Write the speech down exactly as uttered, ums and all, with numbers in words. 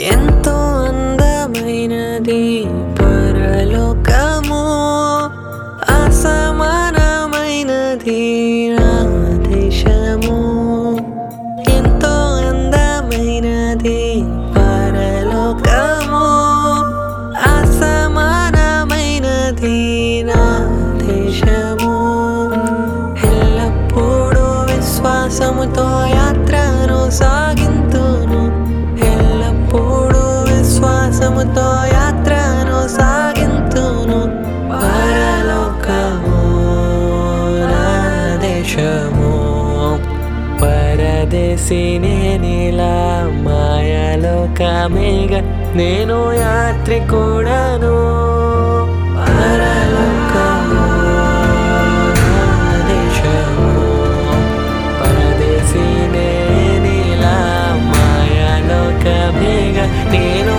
ఎంతో అందమైనది పరలోకము, అసమానమైనది నా దేశము. ఎంతో అందమైనది పరలోకము, అసమానమైనది నా దేశము. ఎల్లప్పుడూ విశ్వాసముతో యాత్రను సాగింతును, ఎల్లప్పుడూ విశ్వాసముతో యాత్రను సాగింతును. పరలోకము నా దేశము, పరదేశి నేనిలా మాయలోకమేగ నేను యాత్రికుడను. పరలోకము నా దేశము, పరదేశి నేనిలా మాయలోకమేగ నేను